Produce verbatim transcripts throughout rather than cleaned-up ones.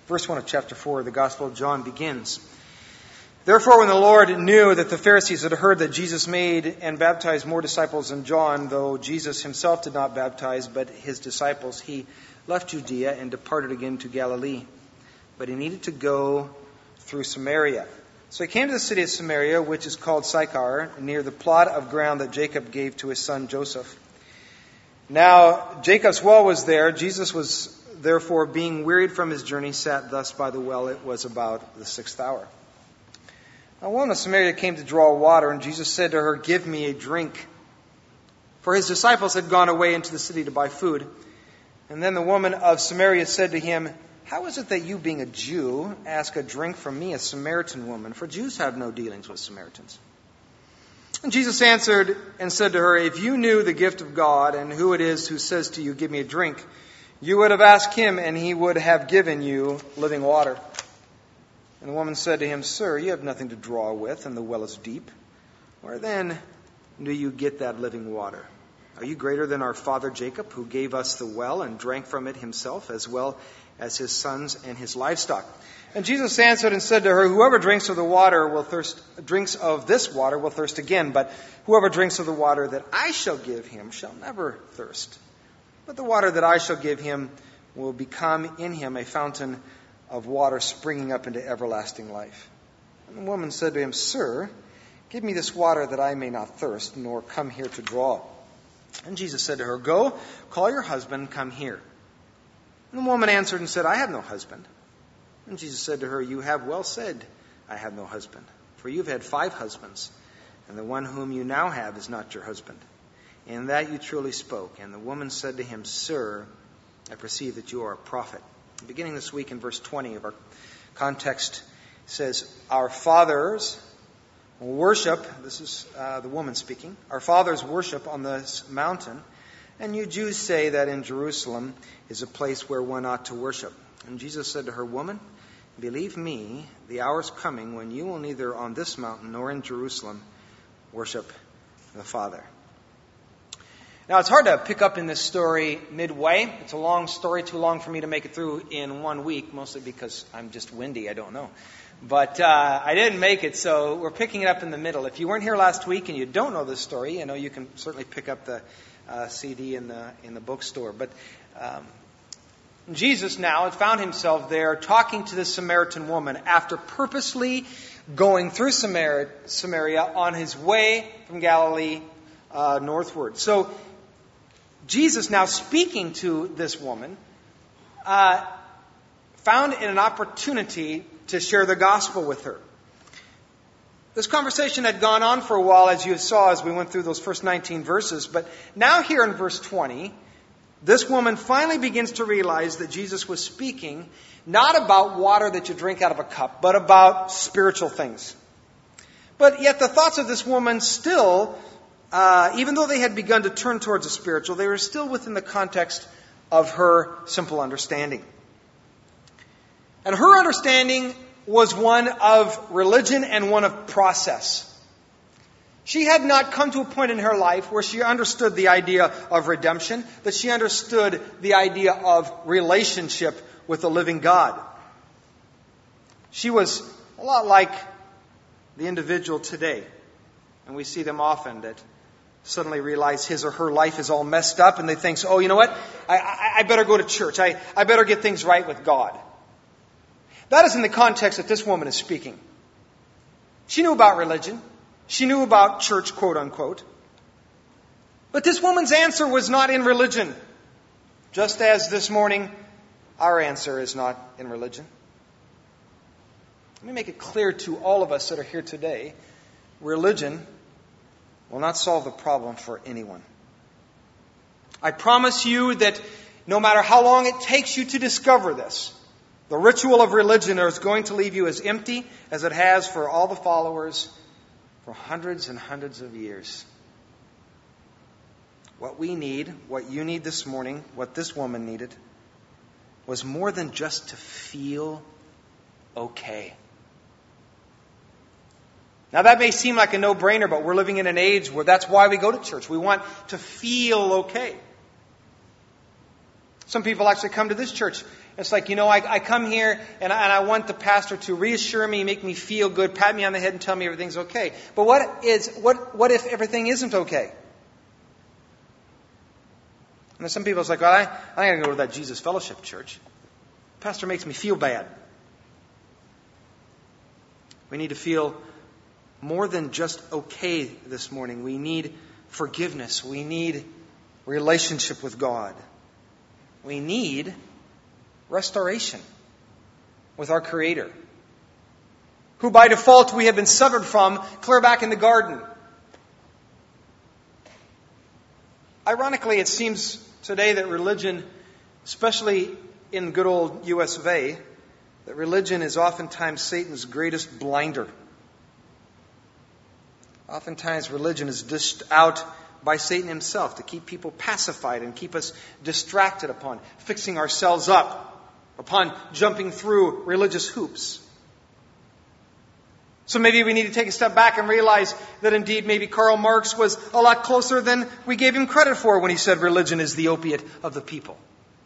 Verse one of chapter four of the Gospel of John begins. Therefore, when the Lord knew that the Pharisees had heard that Jesus made and baptized more disciples than John, though Jesus himself did not baptize, but his disciples, he left Judea and departed again to Galilee. But he needed to go through Samaria. So he came to the city of Samaria, which is called Sychar, near the plot of ground that Jacob gave to his son Joseph. Now Jacob's well was there. Jesus was therefore, being wearied from his journey, sat thus by the well. It was about the sixth hour. Now, a woman of Samaria came to draw water, and Jesus said to her, "Give me a drink." For his disciples had gone away into the city to buy food. And then the woman of Samaria said to him, "How is it that you, being a Jew, ask a drink from me, a Samaritan woman? For Jews have no dealings with Samaritans." And Jesus answered and said to her, "If you knew the gift of God and who it is who says to you, 'Give me a drink,' you would have asked him, and he would have given you living water." And the woman said to him, "Sir, you have nothing to draw with, and the well is deep. Where then do you get that living water? Are you greater than our father Jacob, who gave us the well and drank from it himself, as well as his sons and his livestock?" And Jesus answered and said to her, "Whoever drinks of the water will thirst, drinks of this water will thirst again, but whoever drinks of the water that I shall give him shall never thirst. But the water that I shall give him will become in him a fountain of water springing up into everlasting life." And the woman said to him, "Sir, give me this water that I may not thirst, nor come here to draw." And Jesus said to her, "Go, call your husband, come here." And the woman answered and said, "I have no husband." And Jesus said to her, "You have well said, 'I have no husband.' For you've had five husbands, and the one whom you now have is not your husband. In that you truly spoke." And the woman said to him, "Sir, I perceive that you are a prophet." Beginning this week in verse twenty of our context, it says, "Our fathers worship," this is uh, the woman speaking, "our fathers worship on this mountain, and you Jews say that in Jerusalem is a place where one ought to worship." And Jesus said to her, "Woman, believe me, the hour is coming when you will neither on this mountain nor in Jerusalem worship the Father." Now, it's hard to pick up in this story midway. It's a long story, too long for me to make it through in one week, mostly because I'm just windy, I don't know. But uh, I didn't make it, so we're picking it up in the middle. If you weren't here last week and you don't know this story, you know, you can certainly pick up the uh, C D in the in the bookstore. But um, Jesus now had found himself there talking to this Samaritan woman after purposely going through Samaria, Samaria on his way from Galilee uh, northward. So Jesus, now speaking to this woman, uh, found an opportunity to share the gospel with her. This conversation had gone on for a while, as you saw as we went through those first nineteen verses. But now here in verse twenty, this woman finally begins to realize that Jesus was speaking not about water that you drink out of a cup, but about spiritual things. But yet the thoughts of this woman still, Uh, even though they had begun to turn towards the spiritual, they were still within the context of her simple understanding. And her understanding was one of religion and one of process. She had not come to a point in her life where she understood the idea of redemption, that she understood the idea of relationship with the living God. She was a lot like the individual today, and we see them often that suddenly realize his or her life is all messed up, and they think, oh, you know what? I, I, I better go to church. I, I better get things right with God. That is in the context that this woman is speaking. She knew about religion. She knew about church, quote unquote. But this woman's answer was not in religion. Just as this morning, our answer is not in religion. Let me make it clear to all of us that are here today. Religion will not solve the problem for anyone. I promise you that no matter how long it takes you to discover this, the ritual of religion is going to leave you as empty as it has for all the followers for hundreds and hundreds of years. What we need, what you need this morning, what this woman needed, was more than just to feel okay. Now that may seem like a no-brainer, but we're living in an age where that's why we go to church. We want to feel okay. Some people actually come to this church It's like, you know, I, I come here and I, and I want the pastor to reassure me, make me feel good, pat me on the head and tell me everything's okay. But what is what what if everything isn't okay? And then some people are like, well, I, I gotta go to that Jesus Fellowship Church. Pastor makes me feel bad. We need to feel more than just okay this morning. We need forgiveness. We need relationship with God. We need restoration with our Creator, who by default we have been severed from clear back in the garden. Ironically, it seems today that religion, especially in good old U S of A, that religion is oftentimes Satan's greatest blinder. Oftentimes religion is dished out by Satan himself to keep people pacified and keep us distracted upon fixing ourselves up, upon jumping through religious hoops. So maybe we need to take a step back and realize that indeed maybe Karl Marx was a lot closer than we gave him credit for when he said religion is the opiate of the people.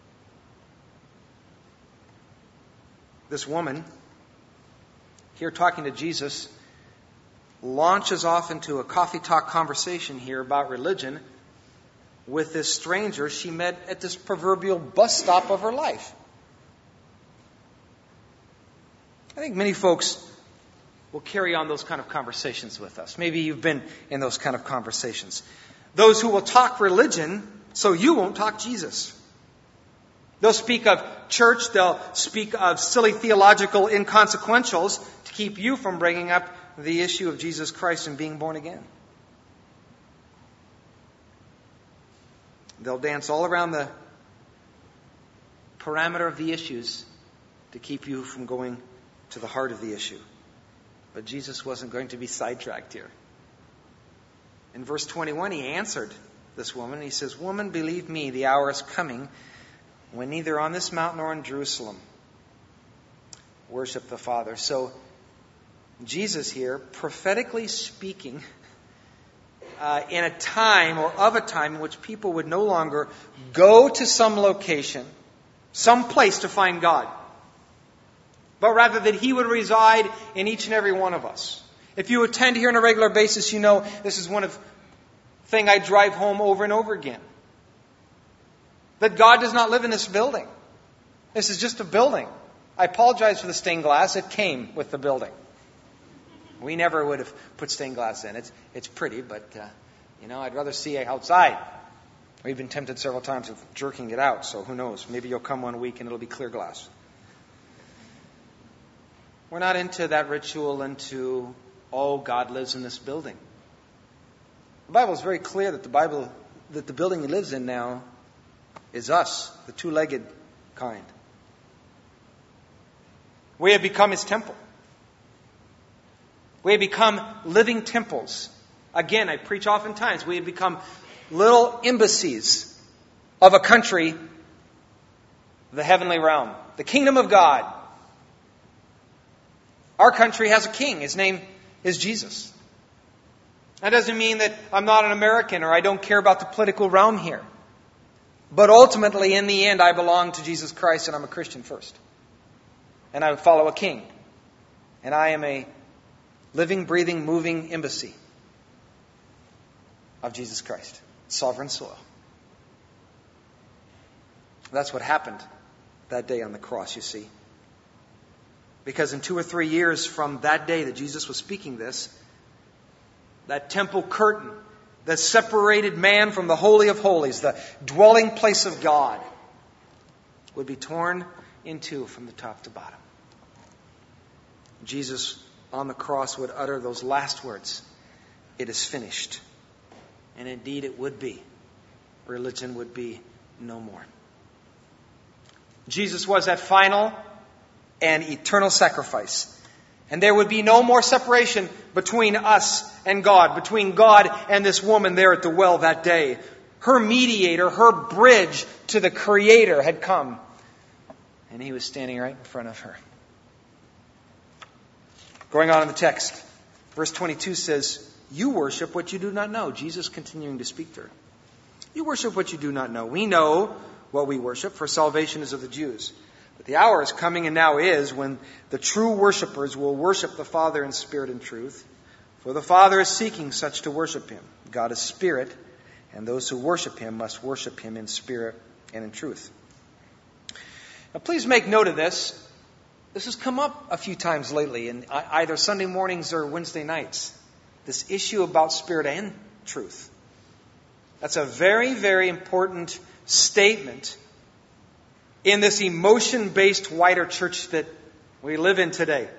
This woman, here talking to Jesus, launches off into a coffee talk conversation here about religion with this stranger she met at this proverbial bus stop of her life. I think many folks will carry on those kind of conversations with us. Maybe you've been in those kind of conversations. Those who will talk religion so you won't talk Jesus. They'll speak of church, they'll speak of silly theological inconsequentials to keep you from bringing up the issue of Jesus Christ and being born again. They'll dance all around the parameter of the issues to keep you from going to the heart of the issue. But Jesus wasn't going to be sidetracked here. In verse twenty-one, he answered this woman. He says, "Woman, believe me, the hour is coming when neither on this mountain nor in Jerusalem worship the Father." So Jesus here, prophetically speaking, uh, in a time or of a time in which people would no longer go to some location, some place to find God, but rather that He would reside in each and every one of us. If you attend here on a regular basis, you know this is one of the thing I drive home over and over again. That God does not live in this building. This is just a building. I apologize for the stained glass. It came with the building. We never would have put stained glass in. It's it's pretty, but uh, you know, I'd rather see it outside. We've been tempted several times of jerking it out, so who knows? Maybe you'll come one week and it'll be clear glass. We're not into that ritual, into, oh, God lives in this building. The Bible is very clear that the Bible, that the building He lives in now is us, the two-legged kind. We have become His temple. We have become living temples. Again, I preach oftentimes, we have become little embassies of a country, the heavenly realm, the kingdom of God. Our country has a king. His name is Jesus. That doesn't mean that I'm not an American or I don't care about the political realm here. But ultimately, in the end, I belong to Jesus Christ and I'm a Christian first. And I follow a king. And I am a living, breathing, moving embassy of Jesus Christ. Sovereign soil. That's what happened that day on the cross, you see. Because in two or three years from that day that Jesus was speaking this, that temple curtain that separated man from the Holy of Holies, the dwelling place of God, would be torn in two from the top to bottom. Jesus on the cross would utter those last words, "It is finished." And indeed it would be. Religion would be no more. Jesus was that final and eternal sacrifice. And there would be no more separation between us and God, between God and this woman there at the well that day. Her mediator, her bridge to the Creator had come. And He was standing right in front of her. Going on in the text, verse twenty-two says, "You worship what you do not know." Jesus continuing to speak to her. "You worship what you do not know. We know what we worship, for salvation is of the Jews. But The hour is coming, and now is, when the true worshipers will worship the Father in spirit and truth. For the Father is seeking such to worship Him. God is spirit, and those who worship Him must worship Him in spirit and in truth. Now please make note of this. This has come up a few times lately, in either Sunday mornings or Wednesday nights. This issue about spirit and truth. That's a very, very important statement in this emotion-based wider church that we live in today.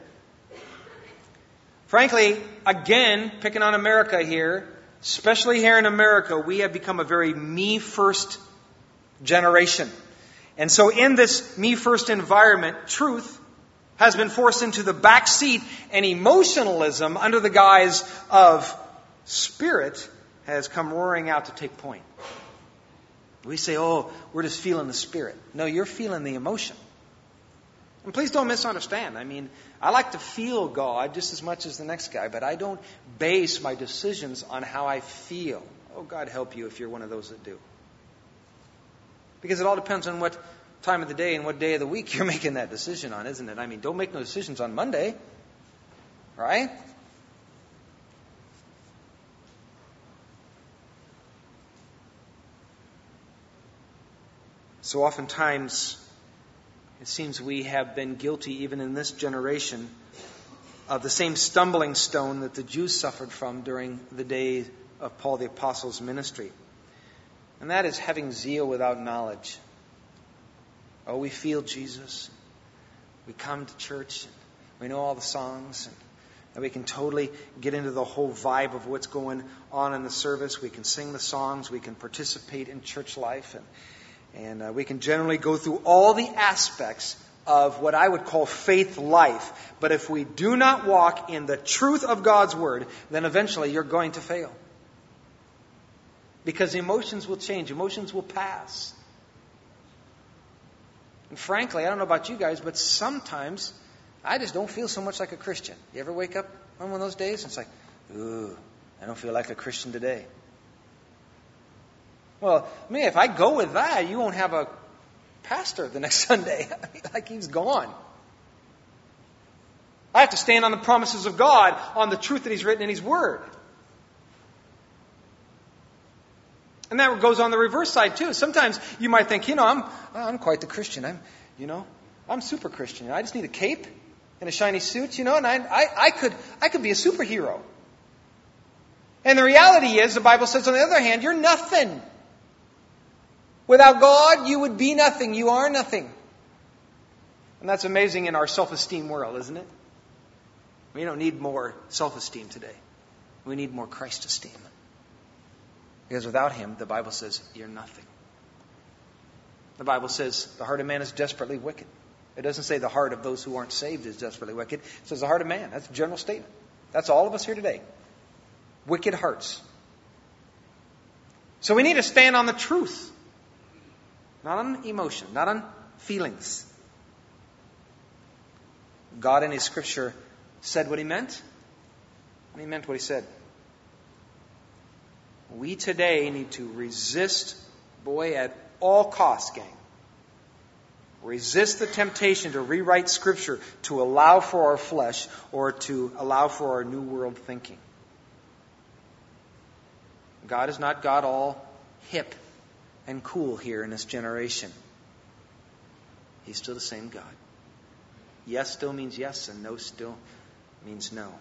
Frankly, again, picking on America here, especially here in America, we have become a very me-first generation. And so in this me-first environment, truth has been forced into the back seat, and emotionalism under the guise of spirit has come roaring out to take point. We say, oh, we're just feeling the spirit. No, you're feeling the emotion. And please don't misunderstand. I mean, I like to feel God just as much as the next guy, but I don't base my decisions on how I feel. Oh, God help you if you're one of those that do. Because it all depends on what time of the day and what day of the week you're making that decision on, isn't it? I mean, don't make no decisions on Monday, right? So oftentimes, it seems we have been guilty, even in this generation, of the same stumbling stone that the Jews suffered from during the day of Paul the Apostle's ministry. And that is having zeal without knowledge. Oh, we feel Jesus. We come to church. We know all the songs. And we can totally get into the whole vibe of what's going on in the service. We can sing the songs. We can participate in church life. And And uh, we can generally go through all the aspects of what I would call faith life. But if we do not walk in the truth of God's Word, then eventually you're going to fail. Because emotions will change. Emotions will pass. And frankly, I don't know about you guys, but sometimes I just don't feel so much like a Christian. You ever wake up on one of those days and it's like, ooh, I don't feel like a Christian today. Well, I mean, if I go with that, you won't have a pastor the next Sunday. Like he's gone. I have to stand on the promises of God, on the truth that He's written in His Word. And that goes on the reverse side too. Sometimes you might think, you know, I'm I'm quite the Christian. I'm, you know, I'm super Christian. I just need a cape and a shiny suit, you know, and I I, I could I could be a superhero. And the reality is, the Bible says, on the other hand, you're nothing. Without God, you would be nothing. You are nothing. And that's amazing in our self-esteem world, isn't it? We don't need more self-esteem today. We need more Christ-esteem. Because without Him, the Bible says, you're nothing. The Bible says the heart of man is desperately wicked. It doesn't say the heart of those who aren't saved is desperately wicked. It says the heart of man. That's a general statement. That's all of us here today. Wicked hearts. So we need to stand on the truth. Not on emotion, not on feelings. God in His Scripture said what He meant, and He meant what He said. We today need to resist, boy, at all costs, gang. Resist the temptation to rewrite Scripture to allow for our flesh or to allow for our new world thinking. God is not God all hip and cool here in this generation. He's still the same God. Yes still means yes, and no still means no.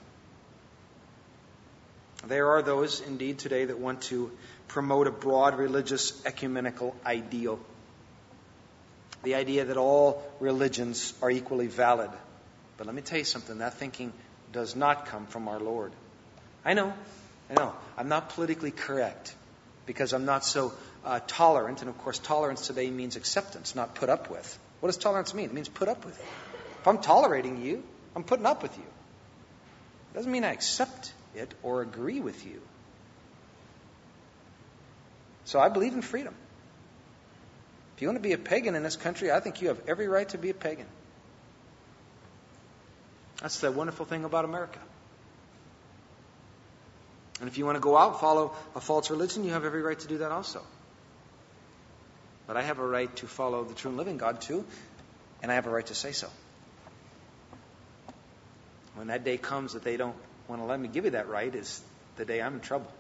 There are those, indeed, today that want to promote a broad religious ecumenical ideal. The idea that all religions are equally valid. But let me tell you something, that thinking does not come from our Lord. I know, I know, I'm not politically correct because I'm not so uh, tolerant. And of course, tolerance today means acceptance, not put up with. What does tolerance mean? It means put up with it. If I'm tolerating you, I'm putting up with you. It doesn't mean I accept it or agree with you. So I believe in freedom. If you want to be a pagan in this country, I think you have every right to be a pagan. That's the wonderful thing about America. And if you want to go out and follow a false religion, you have every right to do that also. But I have a right to follow the true and living God too. And I have a right to say so. When that day comes that they don't want to let me give you that right is the day I'm in trouble.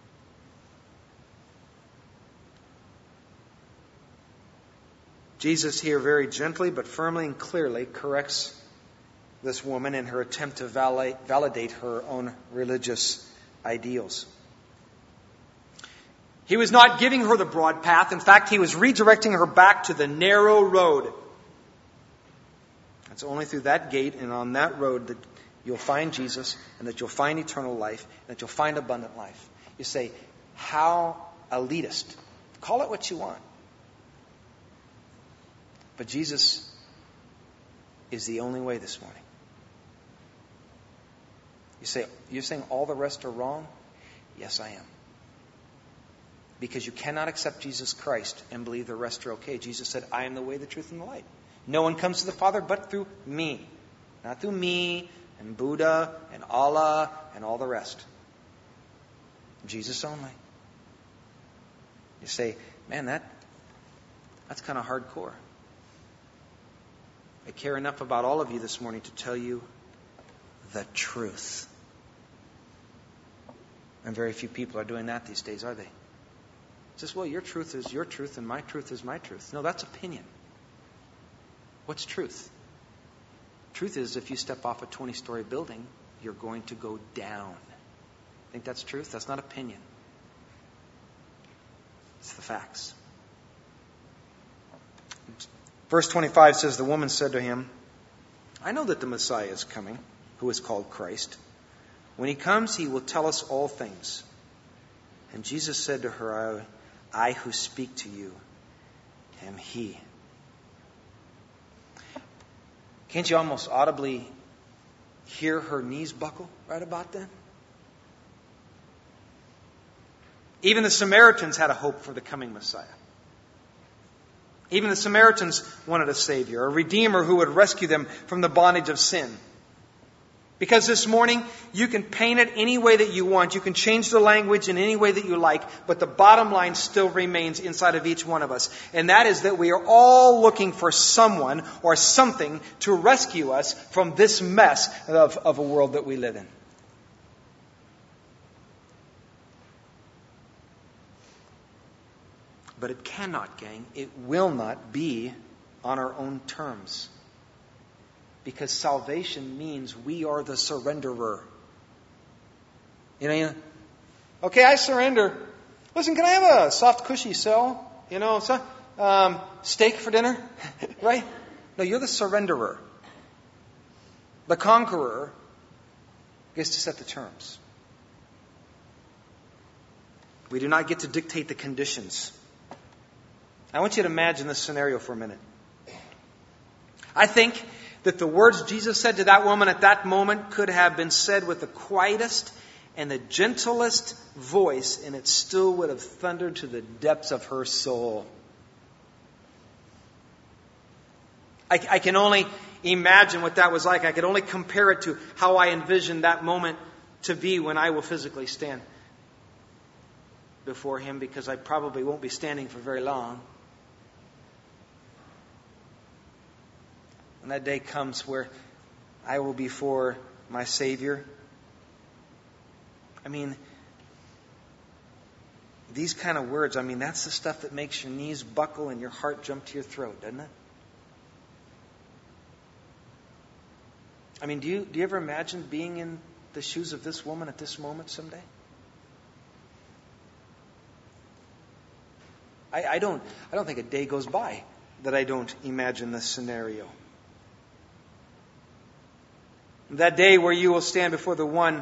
Jesus here very gently but firmly and clearly corrects this woman in her attempt to validate her own religious ideals. He was not giving her the broad path. In fact, he was redirecting her back to the narrow road. It's only through that gate and on that road that you'll find Jesus and that you'll find eternal life and that you'll find abundant life. You say, how elitist. Call it what you want. But Jesus is the only way this morning. You say, you're saying all the rest are wrong? Yes, I am. Because you cannot accept Jesus Christ and believe the rest are okay. Jesus said, I am the way, the truth, and the light. No one comes to the Father but through me. Not through me and Buddha and Allah and all the rest. Jesus only. You say, man, that that's kind of hardcore. I care enough about all of you this morning to tell you the truth. And very few people are doing that these days, are they? It's just, well, your truth is your truth and my truth is my truth. No, that's opinion. What's truth? Truth is if you step off a twenty-story building, you're going to go down. Think that's truth? That's not opinion. It's the facts. Verse twenty-five says, the woman said to him, I know that the Messiah is coming, who is called Christ. When he comes, he will tell us all things. And Jesus said to her, I who speak to you am he. Can't you almost audibly hear her knees buckle right about then? Even the Samaritans had a hope for the coming Messiah. Even the Samaritans wanted a Savior, a Redeemer who would rescue them from the bondage of sin. Because this morning, you can paint it any way that you want. You can change the language in any way that you like. But the bottom line still remains inside of each one of us. And that is that we are all looking for someone or something to rescue us from this mess of, of a world that we live in. But it cannot, gang. It will not be on our own terms. Because salvation means we are the surrenderer. You know, okay, I surrender. Listen, can I have a soft, cushy cell? You know, so, um, steak for dinner? Right? No, you're the surrenderer. The conqueror gets to set the terms. We do not get to dictate the conditions. I want you to imagine this scenario for a minute. I think that the words Jesus said to that woman at that moment could have been said with the quietest and the gentlest voice, and it still would have thundered to the depths of her soul. I, I can only imagine what that was like. I could only compare it to how I envisioned that moment to be when I will physically stand before Him, because I probably won't be standing for very long. And that day comes where I will be before my Savior. I mean, these kind of words, I mean, that's the stuff that makes your knees buckle and your heart jump to your throat, doesn't it? I mean, do you do you ever imagine being in the shoes of this woman at this moment someday? I, I don't I don't think a day goes by that I don't imagine this scenario. That day where you will stand before the one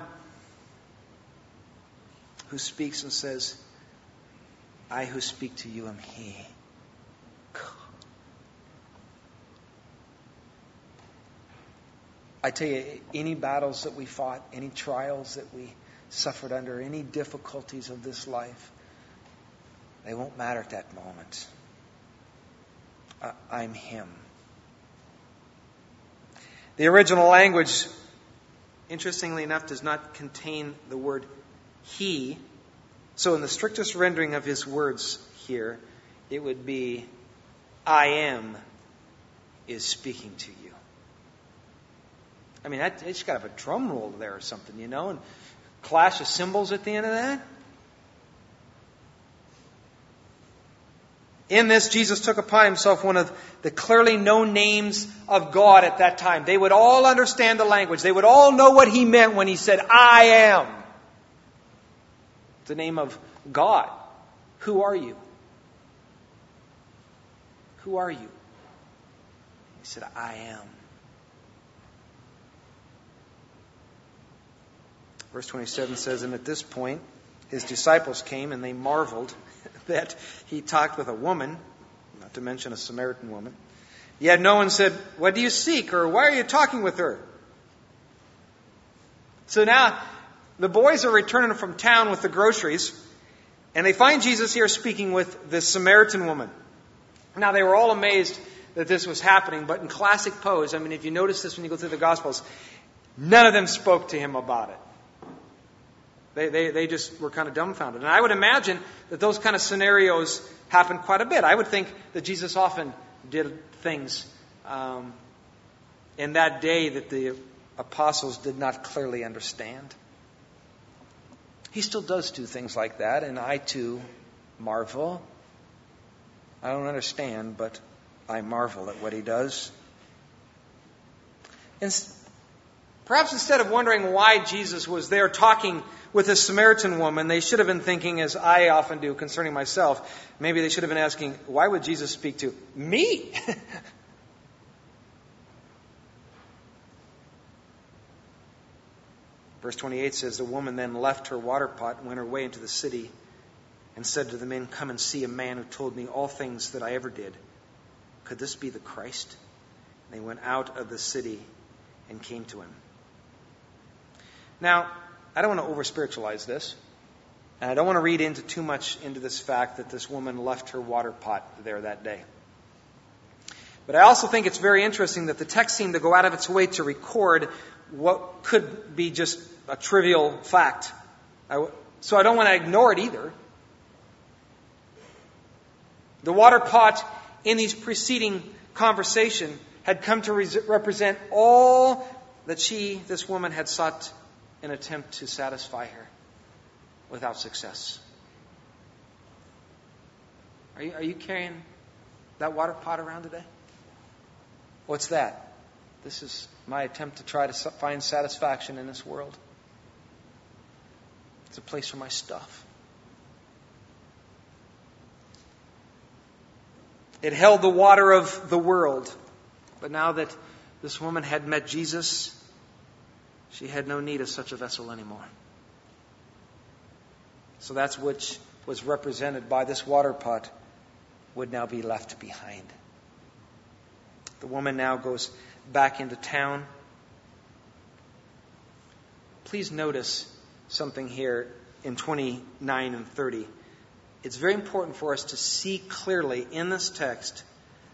who speaks and says, I who speak to you am He. I tell you, any battles that we fought, any trials that we suffered under, any difficulties of this life, they won't matter at that moment. Uh, I'm Him. The original language, interestingly enough, does not contain the word He. So in the strictest rendering of His words here, it would be, I am is speaking to you. I mean, that, it's got to have a drum roll there or something, you know, and clash of cymbals at the end of that. In this, Jesus took upon himself one of the clearly known names of God at that time. They would all understand the language. They would all know what he meant when he said, I am. The name of God. Who are you? Who are you? He said, I am. Verse twenty-seven says, and at this point, his disciples came and they marveled that he talked with a woman, not to mention a Samaritan woman. Yet no one said, what do you seek? Or why are you talking with her? So now the boys are returning from town with the groceries, and they find Jesus here speaking with this Samaritan woman. Now they were all amazed that this was happening, but in classic pose, I mean, if you notice this when you go through the Gospels, none of them spoke to him about it. They, they, they just were kind of dumbfounded. And I would imagine that those kind of scenarios happen quite a bit. I would think that Jesus often did things um, in that day that the apostles did not clearly understand. He still does do things like that, and I too marvel. I don't understand, but I marvel at what he does. And perhaps instead of wondering why Jesus was there talking with a Samaritan woman, they should have been thinking, as I often do concerning myself, maybe they should have been asking, why would Jesus speak to me? Verse twenty-eight says, the woman then left her water pot and went her way into the city and said to the men, come and see a man who told me all things that I ever did. Could this be the Christ? And they went out of the city and came to him. Now, I don't want to over-spiritualize this. And I don't want to read into too much into this fact that this woman left her water pot there that day. But I also think it's very interesting that the text seemed to go out of its way to record what could be just a trivial fact. I, so I don't want to ignore it either. The water pot in these preceding conversation had come to re- represent all that she, this woman, had sought an attempt to satisfy her without success. Are you, are you carrying that water pot around today? What's that? This is my attempt to try to find satisfaction in this world. It's a place for my stuff. It held the water of the world. But now that this woman had met Jesus, she had no need of such a vessel anymore. So that's which was represented by this water pot would now be left behind. The woman now goes back into town. Please notice something here in twenty-nine and thirty. It's very important for us to see clearly in this text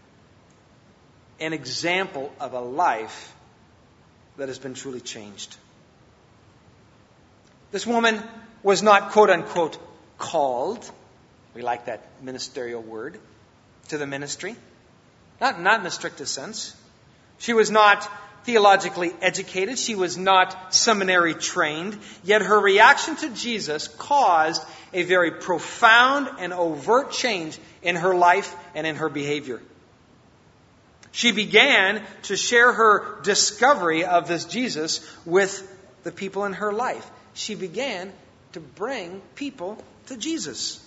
an example of a life that has been truly changed. This woman was not, quote unquote, called. We like that ministerial word. To the ministry. Not, not in the strictest sense. She was not theologically educated. She was not seminary trained. Yet her reaction to Jesus caused a very profound and overt change in her life and in her behavior. She began to share her discovery of this Jesus with the people in her life. She began to bring people to Jesus.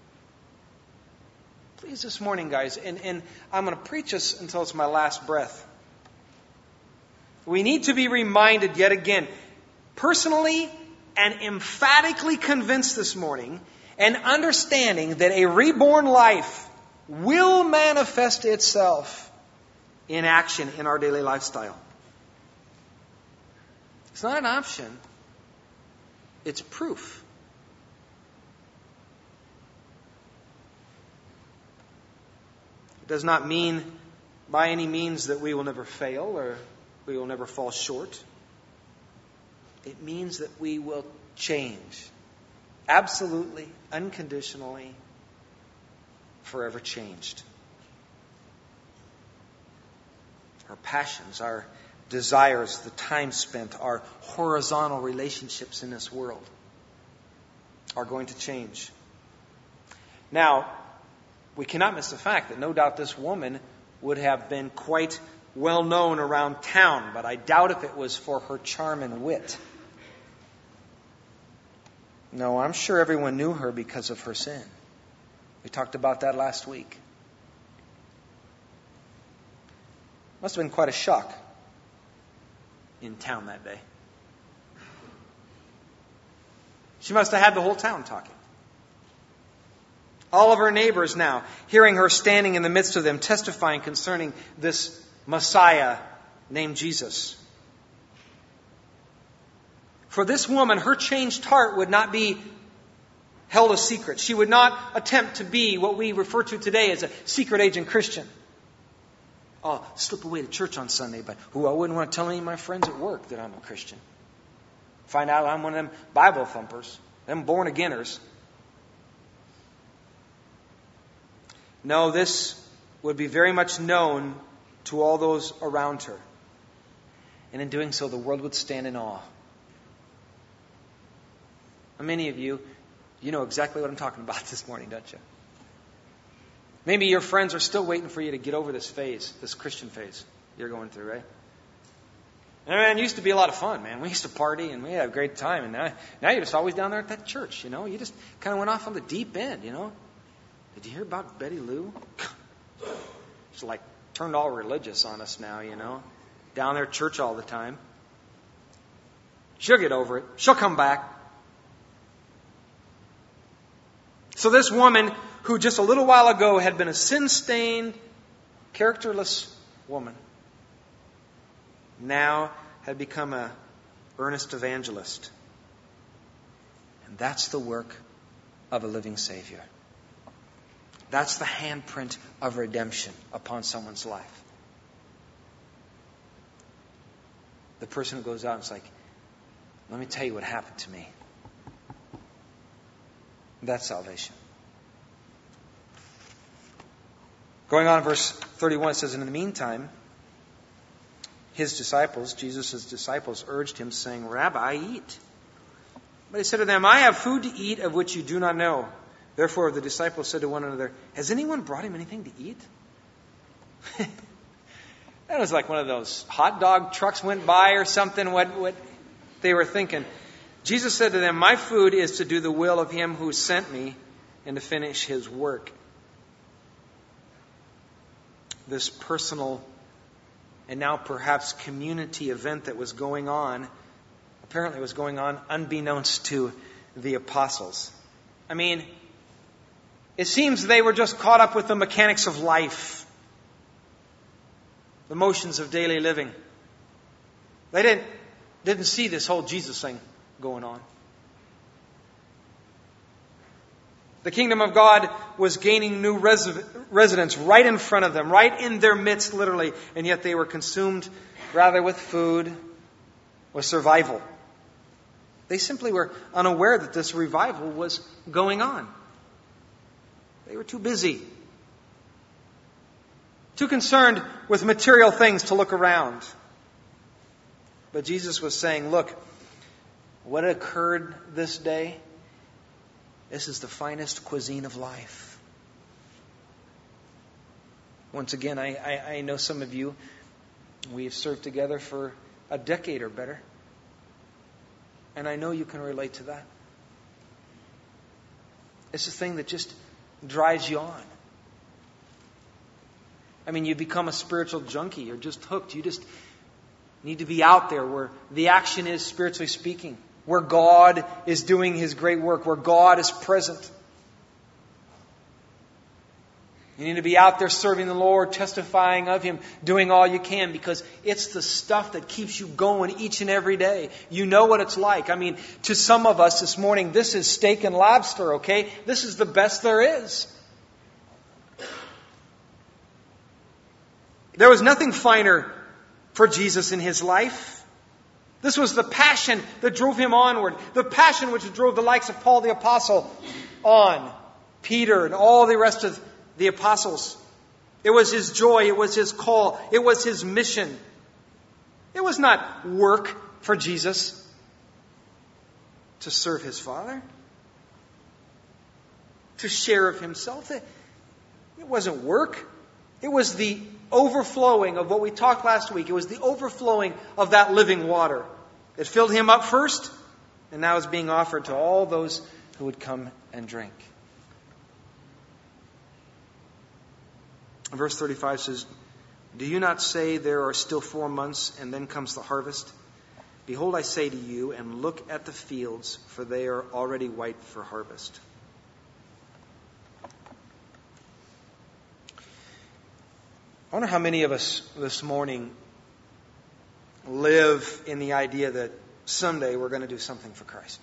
Please, this morning, guys, and, and I'm going to preach this until it's my last breath. We need to be reminded yet again, personally and emphatically convinced this morning, and understanding that a reborn life will manifest itself in action in our daily lifestyle. It's not an option. It's proof. It does not mean by any means that we will never fail or we will never fall short. It means that we will change. Absolutely, unconditionally, forever changed. our passions, our desires, the time spent, our horizontal relationships in this world are going to change. Now, we cannot miss the fact that no doubt this woman would have been quite well known around town, but I doubt if it was for her charm and wit. No, I'm sure everyone knew her because of her sin. We talked about that last week. Must have been quite a shock in town that day. She must have had the whole town talking. All of her neighbors now, hearing her standing in the midst of them, testifying concerning this Messiah named Jesus. For this woman, her changed heart would not be held a secret. She would not attempt to be what we refer to today as a secret agent Christian. I'll slip away to church on Sunday, but who I wouldn't want to tell any of my friends at work that I'm a Christian. Find out I'm one of them Bible thumpers, them born againers. No, this would be very much known to all those around her. And in doing so, the world would stand in awe. And many of you, you know exactly what I'm talking about this morning, don't you? Maybe your friends are still waiting for you to get over this phase, this Christian phase you're going through, right? And man, it used to be a lot of fun, man. We used to party and we had a great time. And now, now you're just always down there at that church, you know. You just kind of went off on the deep end, you know. Did you hear about Betty Lou? She's like turned all religious on us now, you know. Down there at church all the time. She'll get over it. She'll come back. So this woman, who just a little while ago had been a sin-stained, characterless woman, now had become an earnest evangelist. And that's the work of a living Savior. That's the handprint of redemption upon someone's life. The person who goes out and is like, let me tell you what happened to me. That's salvation. Going on, verse thirty-one, it says, and in the meantime, his disciples, Jesus' disciples, urged him, saying, Rabbi, eat. But he said to them, I have food to eat of which you do not know. Therefore the disciples said to one another, has anyone brought him anything to eat? That was like one of those hot dog trucks went by or something, what, what they were thinking. Jesus said to them, my food is to do the will of him who sent me and to finish his work. This personal and now perhaps community event that was going on, apparently was going on unbeknownst to the apostles. I mean, it seems they were just caught up with the mechanics of life, the motions of daily living. They didn't, didn't see this whole Jesus thing going on. The kingdom of God was gaining new res- residents right in front of them, right in their midst, literally, and yet they were consumed rather with food, with survival. They simply were unaware that this revival was going on. They were too busy, too concerned with material things to look around. But Jesus was saying, look, what occurred this day, this is the finest cuisine of life. Once again, I, I, I know some of you, we've served together for a decade or better. And I know you can relate to that. It's a thing that just drives you on. I mean, you become a spiritual junkie. You're just hooked. You just need to be out there where the action is, spiritually speaking. Where God is doing his great work. Where God is present. You need to be out there serving the Lord, testifying of him, doing all you can, because it's the stuff that keeps you going each and every day. You know what it's like. I mean, to some of us this morning, this is steak and lobster, okay? This is the best there is. There was nothing finer for Jesus in his life. This was the passion that drove him onward. The passion which drove the likes of Paul the Apostle on. Peter and all the rest of the apostles. It was His joy. It was His call. It was His mission. It was not work for Jesus to serve His Father, to share of Himself. It wasn't work. It was the overflowing of what we talked last week. It was the overflowing of that living water. It filled Him up first, and now is being offered to all those who would come and drink. Verse thirty-five says, "Do you not say there are still four months, and then comes the harvest? Behold, I say to you, and look at the fields, for they are already white for harvest." I wonder how many of us this morning live in the idea that someday we're going to do something for Christ.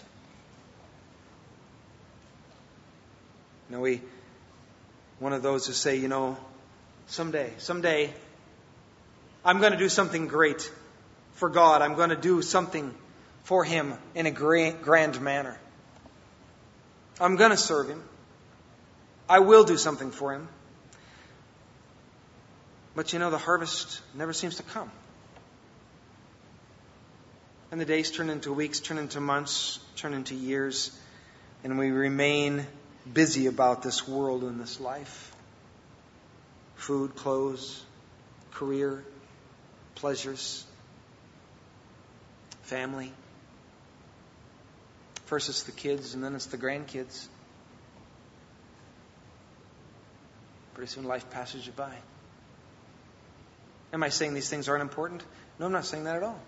You know, we, one of those who say, you know, someday, someday, I'm going to do something great for God. I'm going to do something for Him in a grand, grand manner. I'm going to serve Him. I will do something for Him. But you know, the harvest never seems to come. And the days turn into weeks, turn into months, turn into years. And we remain busy about this world and this life. Food, clothes, career, pleasures, family. First it's the kids, and then it's the grandkids. Pretty soon life passes you by. Am I saying these things aren't important? No, I'm not saying that at all.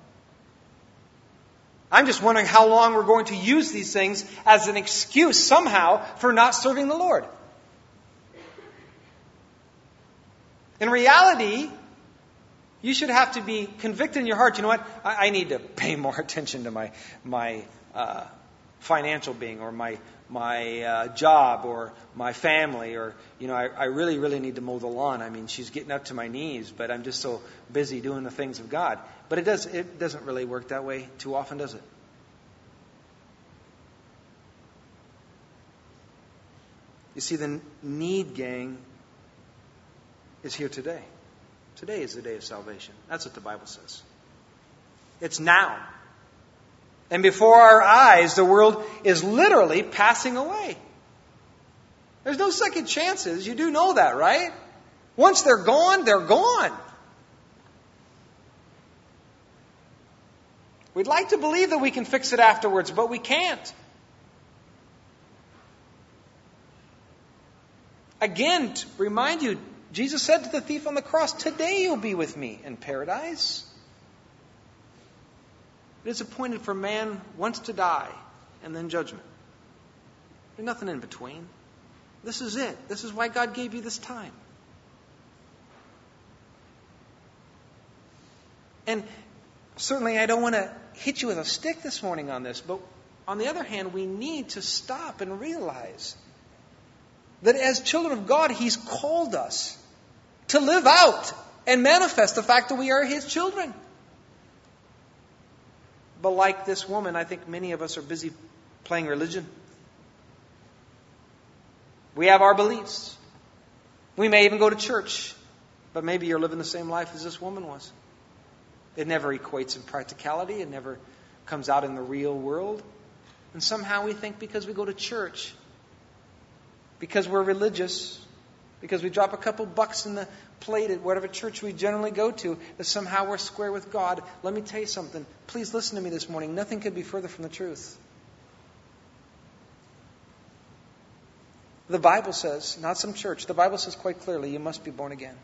I'm just wondering how long we're going to use these things as an excuse somehow for not serving the Lord. In reality, you should have to be convicted in your heart. You know what? I, I need to pay more attention to my my uh, financial being, or my my uh, job, or my family, or you know, I, I really really need to mow the lawn. I mean, she's getting up to my knees, but I'm just so busy doing the things of God. But it does it doesn't really work that way too often, does it? You see, the need, gang, is here today. Today is the day of salvation. That's what the Bible says. It's now. And before our eyes, the world is literally passing away. There's no second chances. You do know that, right? Once they're gone, they're gone. We'd like to believe that we can fix it afterwards, but we can't. Again, to remind you, Jesus said to the thief on the cross, "Today you'll be with me in paradise." It is appointed for man once to die and then judgment. There's nothing in between. This is it. This is why God gave you this time. And certainly I don't want to hit you with a stick this morning on this, but on the other hand, we need to stop and realize that as children of God, He's called us to live out and manifest the fact that we are His children. But like this woman, I think many of us are busy playing religion. We have our beliefs. We may even go to church, but maybe you're living the same life as this woman was. It never equates in practicality. It never comes out in the real world. And somehow we think because we go to church, because we're religious, because we drop a couple bucks in the plate at whatever church we generally go to, that somehow we're square with God. Let me tell you something. Please listen to me this morning. Nothing could be further from the truth. The Bible says, not some church, the Bible says quite clearly, you must be born again.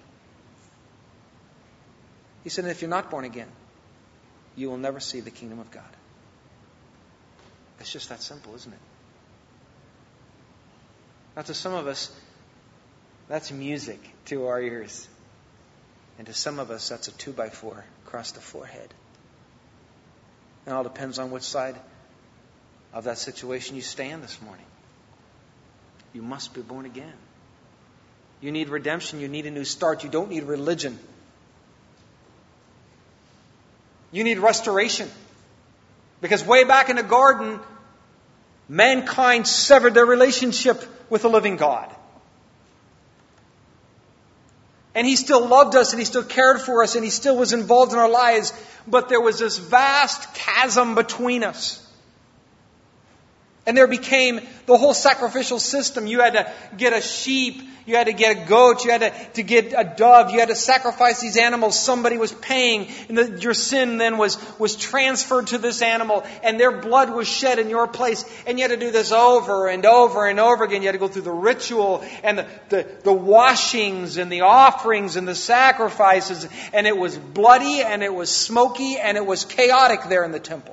He said, if you're not born again, you will never see the kingdom of God. It's just that simple, isn't it? Now, to some of us, that's music to our ears. And to some of us, that's a two by four across the forehead. It all depends on which side of that situation you stand this morning. You must be born again. You need redemption. You need a new start. You don't need religion. You need restoration. Because way back in the garden, mankind severed their relationship with the living God. And He still loved us, and He still cared for us, and He still was involved in our lives. But there was this vast chasm between us. And there became the whole sacrificial system. You had to get a sheep. You had to get a goat. You had to, to get a dove. You had to sacrifice these animals. Somebody was paying. And the, your sin then was, was transferred to this animal. And their blood was shed in your place. And you had to do this over and over and over again. You had to go through the ritual and the, the, the washings and the offerings and the sacrifices. And it was bloody and it was smoky and it was chaotic there in the temple.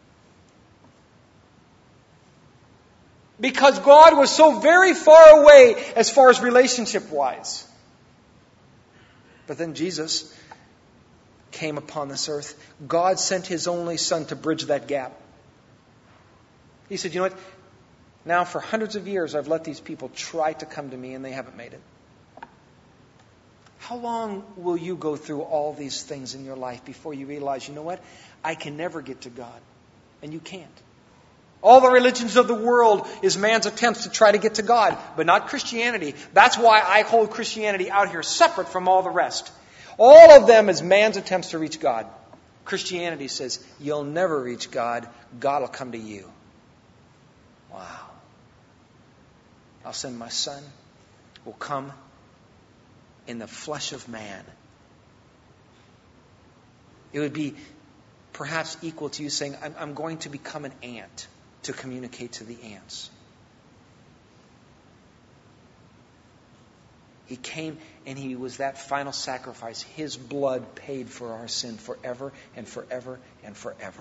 Because God was so very far away as far as relationship-wise. But then Jesus came upon this earth. God sent His only Son to bridge that gap. He said, you know what? Now for hundreds of years I've let these people try to come to me and they haven't made it. How long will you go through all these things in your life before you realize, you know what? I can never get to God. And you can't. All the religions of the world is man's attempts to try to get to God, but not Christianity. That's why I hold Christianity out here separate from all the rest. All of them is man's attempts to reach God. Christianity says, you'll never reach God. God will come to you. Wow. I'll send my Son, will come in the flesh of man. It would be perhaps equal to you saying, I'm, I'm going to become an ant to communicate to the ants. He came and He was that final sacrifice. His blood paid for our sin forever and forever and forever.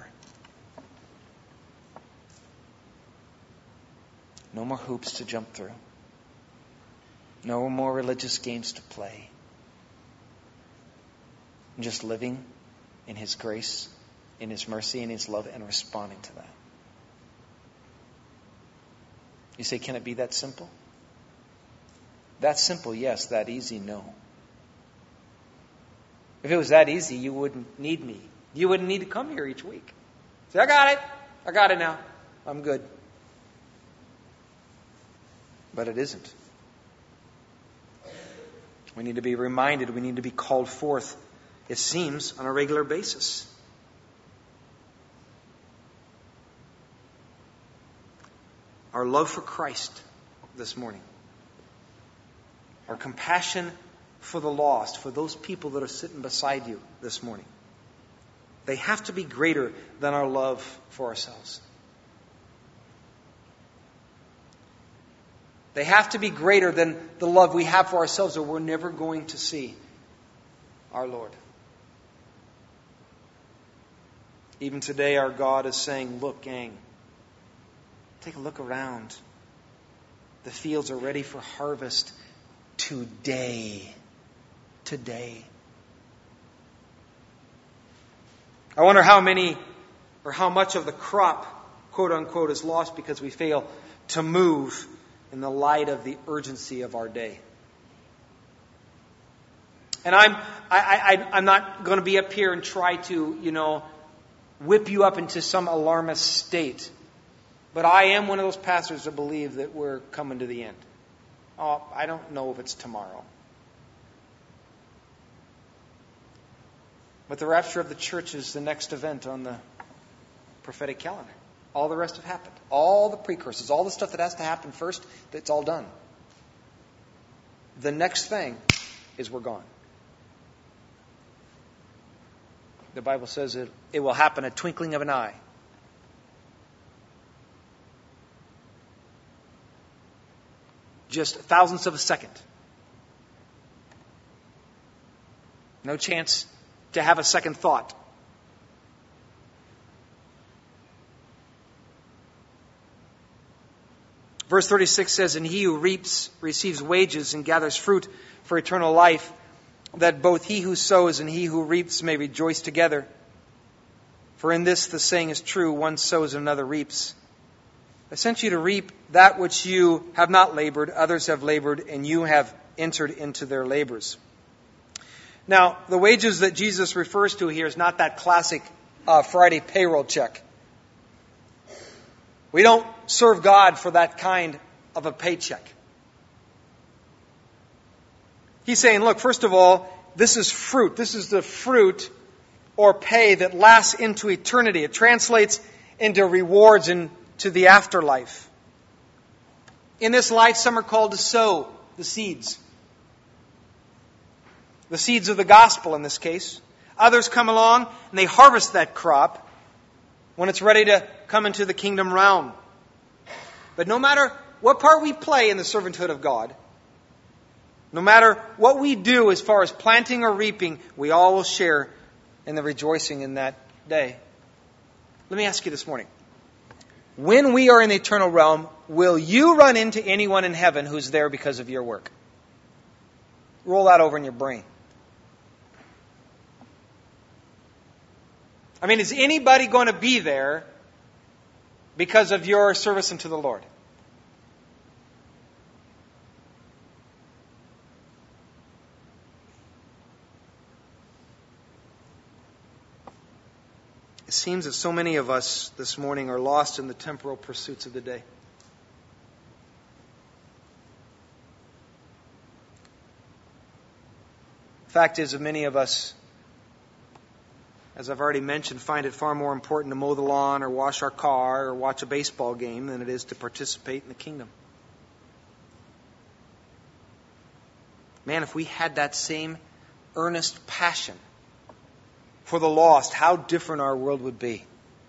No more hoops to jump through. No more religious games to play. Just living in His grace, in His mercy, in His love, and responding to that. You say, can it be that simple? That simple, yes. That easy, no. If it was that easy, you wouldn't need me. You wouldn't need to come here each week. Say, I got it. I got it now. I'm good. But it isn't. We need to be reminded. We need to be called forth, it seems, on a regular basis. Our love for Christ this morning. Our compassion for the lost, for those people that are sitting beside you this morning. They have to be greater than our love for ourselves. They have to be greater than the love we have for ourselves, or we're never going to see our Lord. Even today, our God is saying, look, gang, take a look around. The fields are ready for harvest today. Today. I wonder how many or how much of the crop, quote unquote, is lost because we fail to move in the light of the urgency of our day. And I'm I, I, I'm not going to be up here and try to, you know, whip you up into some alarmist state. But I am one of those pastors that believe that we're coming to the end. Oh, I don't know if it's tomorrow. But the rapture of the church is the next event on the prophetic calendar. All the rest have happened. All the precursors, all the stuff that has to happen first, it's all done. The next thing is we're gone. The Bible says it, it will happen a twinkling of an eye. Just thousandths of a second. No chance to have a second thought. Verse thirty-six says, and he who reaps receives wages and gathers fruit for eternal life, that both he who sows and he who reaps may rejoice together. For in this the saying is true, one sows and another reaps. I sent you to reap that which you have not labored, others have labored, and you have entered into their labors. Now, the wages that Jesus refers to here is not that classic uh, Friday payroll check. We don't serve God for that kind of a paycheck. He's saying, look, first of all, this is fruit. This is the fruit or pay that lasts into eternity. It translates into rewards into the afterlife. In this life, some are called to sow the seeds. The seeds of the gospel in this case. Others come along and they harvest that crop when it's ready to come into the kingdom realm. But no matter what part we play in the servanthood of God, no matter what we do as far as planting or reaping, we all will share in the rejoicing in that day. Let me ask you this morning. When we are in the eternal realm, will you run into anyone in heaven who's there because of your work? Roll that over in your brain. I mean, is anybody going to be there because of your service unto the Lord? It seems that so many of us this morning are lost in the temporal pursuits of the day. The fact is that many of us, as I've already mentioned, find it far more important to mow the lawn or wash our car or watch a baseball game than it is to participate in the kingdom. Man, if we had that same earnest passion for the lost, how different our world would be.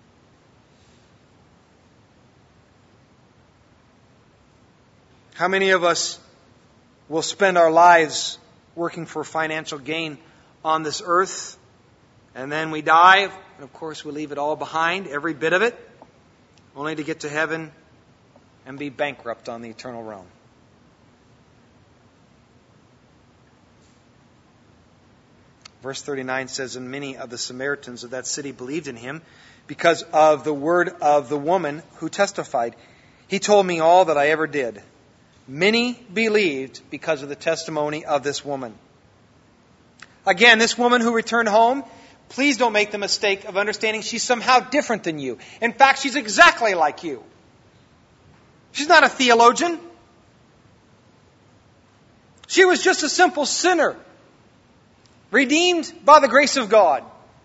How many of us will spend our lives working for financial gain on this earth, and then we die, and of course we leave it all behind, every bit of it, only to get to heaven and be bankrupt on the eternal realm? Verse thirty-nine says, and many of the Samaritans of that city believed in him because of the word of the woman who testified. He told me all that I ever did. Many believed because of the testimony of this woman. Again, this woman who returned home, please don't make the mistake of understanding she's somehow different than you. In fact, she's exactly like you. She's not a theologian. She was just a simple sinner, redeemed by the grace of God.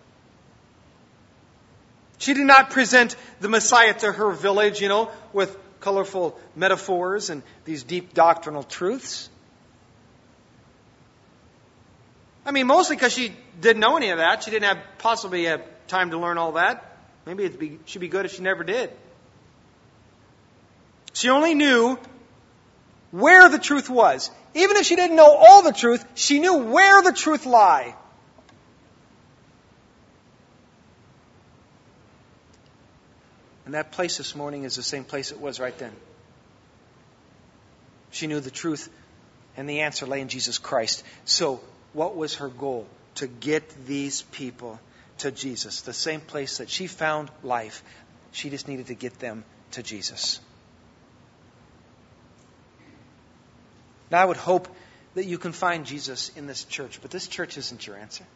She did not present the Messiah to her village, you know, with colorful metaphors and these deep doctrinal truths. I mean, mostly because she didn't know any of that. She didn't have possibly have time to learn all that. Maybe it should be good if she never did. She only knew where the truth was. Even if she didn't know all the truth, she knew where the truth lay. And that place this morning is the same place it was right then. She knew the truth, and the answer lay in Jesus Christ. So, what was her goal? To get these people to Jesus. The same place that she found life. She just needed to get them to Jesus. Now, I would hope that you can find Jesus in this church, but this church isn't your answer.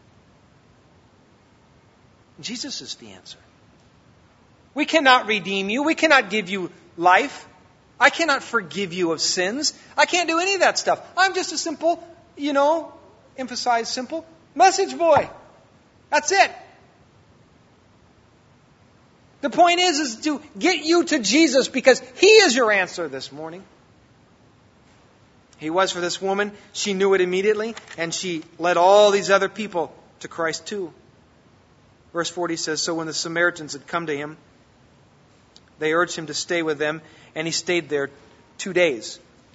Jesus is the answer. We cannot redeem you. We cannot give you life. I cannot forgive you of sins. I can't do any of that stuff. I'm just a simple, you know, emphasize simple, message boy. That's it. The point is, is to get you to Jesus because He is your answer this morning. He was for this woman. She knew it immediately, and she led all these other people to Christ too. Verse forty says, so when the Samaritans had come to him, they urged him to stay with them, and he stayed there two days.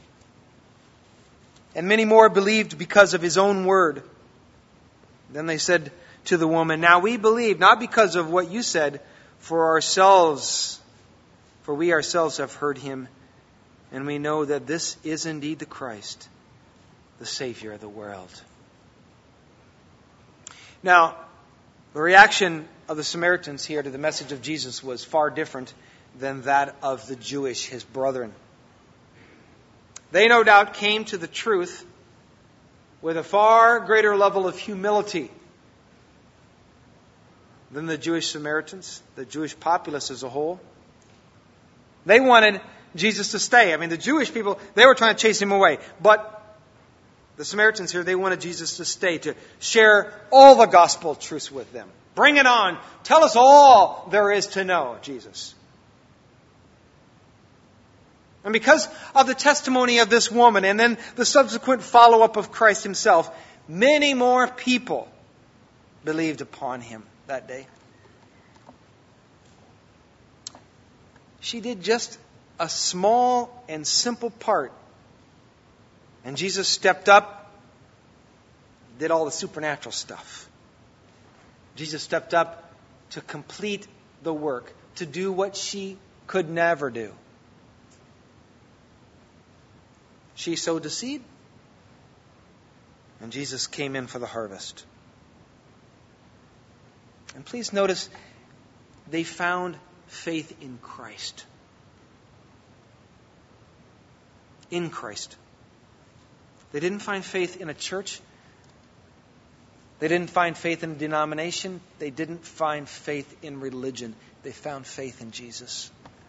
And many more believed because of his own word. Then they said to the woman, now we believe, not because of what you said, for ourselves, for we ourselves have heard him, and we know that this is indeed the Christ, the Savior of the world. Now, the reaction of the Samaritans here to the message of Jesus was far different than that of the Jewish, his brethren. They no doubt came to the truth with a far greater level of humility than the Jewish Samaritans, the Jewish populace as a whole. They wanted Jesus to stay. I mean, the Jewish people, they were trying to chase him away. But The Samaritans here, they wanted Jesus to stay, to share all the gospel truths with them. Bring it on. Tell us all there is to know, Jesus. And because of the testimony of this woman and then the subsequent follow-up of Christ himself, many more people believed upon him that day. She did just a small and simple part. And Jesus stepped up, did all the supernatural stuff. Jesus stepped up to complete the work, to do what she could never do. She sowed the seed, and Jesus came in for the harvest. And please notice, they found faith in Christ. In Christ. They didn't find faith in a church. They didn't find faith in a denomination. They didn't find faith in religion. They found faith in Jesus.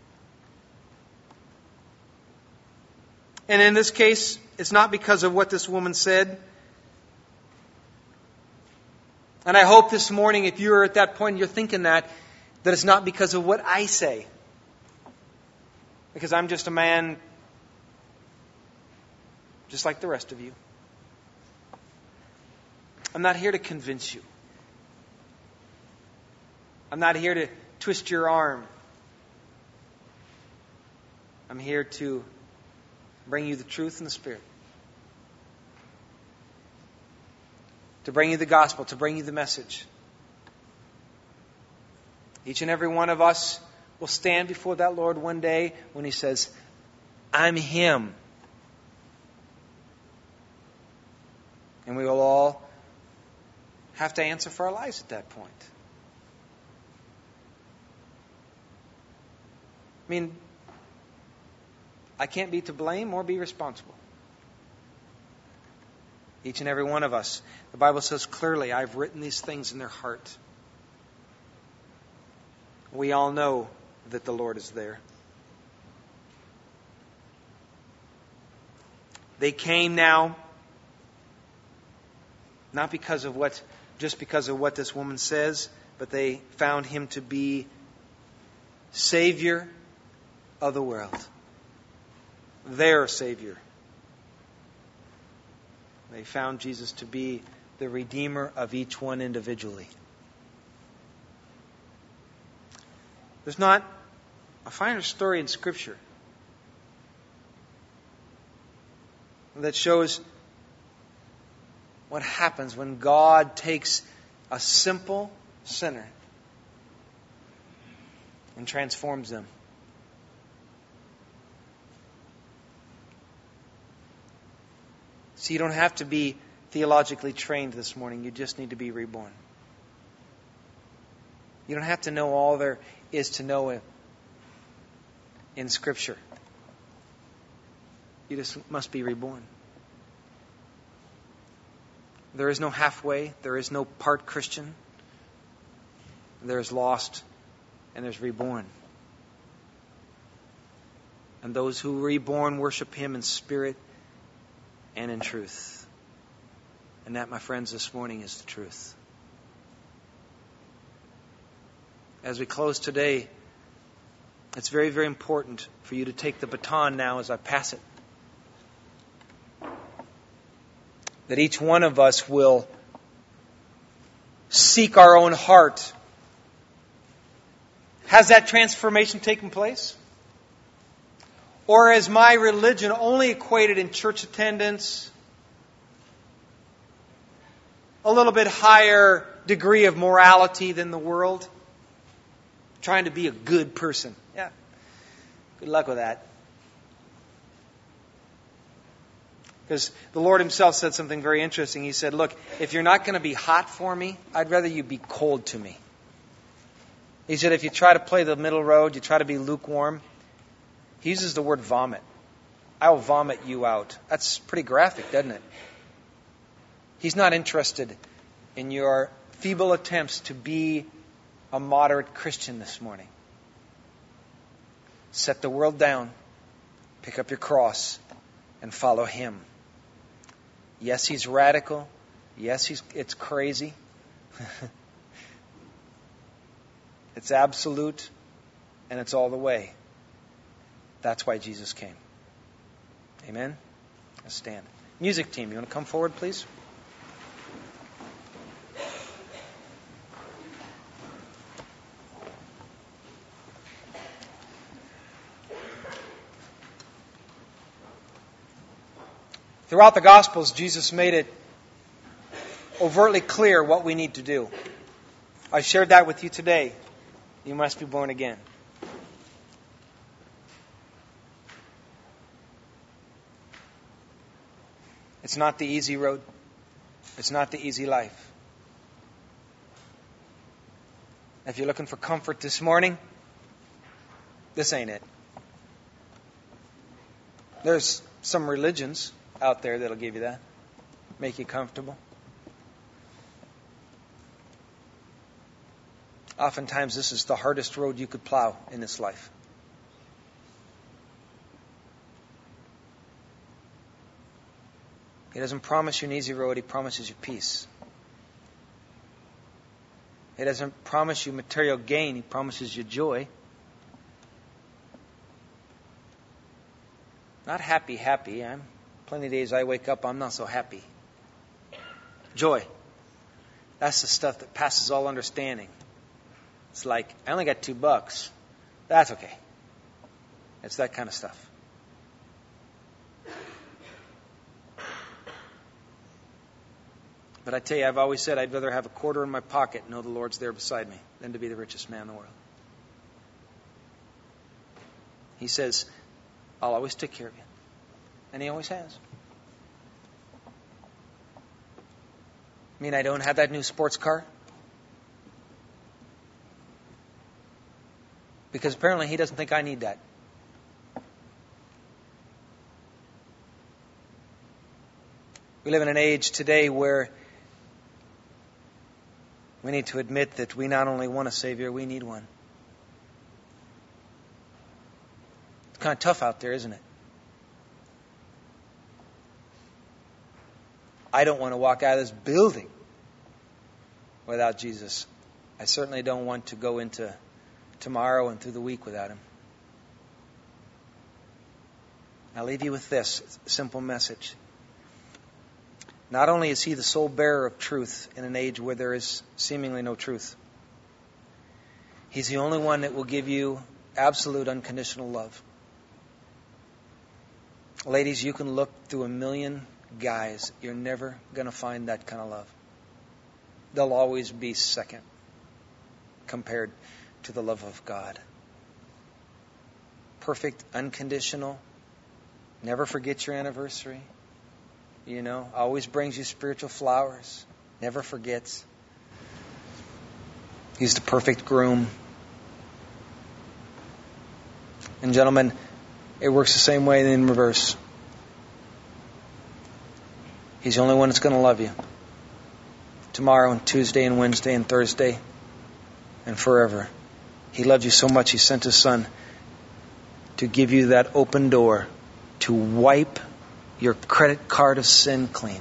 And in this case, it's not because of what this woman said. And I hope this morning, if you're at that point, you're thinking that, that it's not because of what I say. Because I'm just a man just like the rest of you. I'm not here to convince you. I'm not here to twist your arm. I'm here to bring you the truth and the Spirit. To bring you the gospel, to bring you the message. Each and every one of us will stand before that Lord one day when He says, I'm Him. And we will all have to answer for our lives at that point. I mean, I can't be to blame or be responsible. Each and every one of us. The Bible says clearly, I've written these things in their heart. We all know that the Lord is there. They came now, not because of what, just because of what this woman says, but they found Him to be Savior of the world. Their Savior. They found Jesus to be the Redeemer of each one individually. There's not a finer story in Scripture that shows what happens when God takes a simple sinner and transforms them. So you don't have to be theologically trained this morning. You just need to be reborn. You don't have to know all there is to know in Scripture. You just must be reborn. There is no halfway. There is no part Christian. There is lost and there's reborn. And those who are reborn worship Him in spirit and in truth. And that, my friends, this morning is the truth. As we close today, it's very, very important for you to take the baton now as I pass it. That each one of us will seek our own heart. Has that transformation taken place? Or is my religion only equated in church attendance, a little bit higher degree of morality than the world? Trying to be a good person. Yeah. Good luck with that. Because the Lord Himself said something very interesting. He said, look, if you're not going to be hot for me, I'd rather you be cold to me. He said, if you try to play the middle road, you try to be lukewarm, He uses the word vomit. I'll vomit you out. That's pretty graphic, doesn't it? He's not interested in your feeble attempts to be a moderate Christian this morning. Set the world down, pick up your cross, and follow Him. Yes, he's radical. Yes, he's, it's crazy. It's absolute, and it's all the way. That's why Jesus came. Amen? Let's stand. Music team, you want to come forward, please? Throughout the Gospels, Jesus made it overtly clear what we need to do. I shared that with you today. You must be born again. It's not the easy road. It's not the easy life. If you're looking for comfort this morning, this ain't it. There's some religions out there that'll give you that. Make you comfortable. Oftentimes, this is the hardest road you could plow in this life. He doesn't promise you an easy road. He promises you peace. He doesn't promise you material gain. He promises you joy. Not happy, happy. I'm plenty of days I wake up, I'm not so happy. Joy. That's the stuff that passes all understanding. It's like, I only got two bucks. That's okay. It's that kind of stuff. But I tell you, I've always said I'd rather have a quarter in my pocket and know the Lord's there beside me than to be the richest man in the world. He says, I'll always take care of you. And He always has. I mean, I don't have that new sports car? Because apparently He doesn't think I need that. We live in an age today where we need to admit that we not only want a Savior, we need one. It's kind of tough out there, isn't it? I don't want to walk out of this building without Jesus. I certainly don't want to go into tomorrow and through the week without Him. I'll leave you with this simple message. Not only is He the sole bearer of truth in an age where there is seemingly no truth, He's the only one that will give you absolute unconditional love. Ladies, you can look through a million guys. You're never going to find that kind of love. They'll always be second compared to the love of God. Perfect, unconditional. Never forget your anniversary. You know, always brings you spiritual flowers. Never forgets. He's the perfect groom. And gentlemen, it works the same way in reverse. He's the only one that's going to love you. Tomorrow and Tuesday and Wednesday and Thursday and forever. He loved you so much He sent His Son to give you that open door to wipe your credit card of sin clean.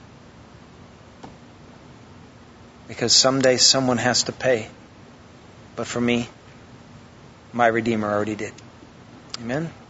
Because someday someone has to pay. But for me, my Redeemer already did. Amen?